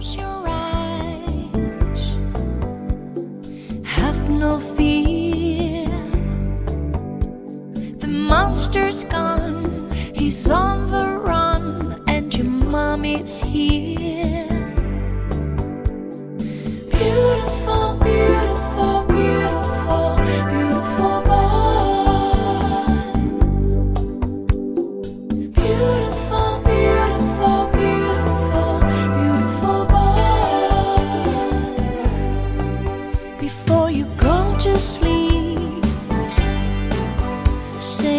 close your eyes. Have no fear. The monster's gone. He's on the run, and your mommy's here. Beautiful, beautiful, beautiful, beautiful boy. Beautiful, beautiful, beautiful, beautiful boy. Before you go to sleep, say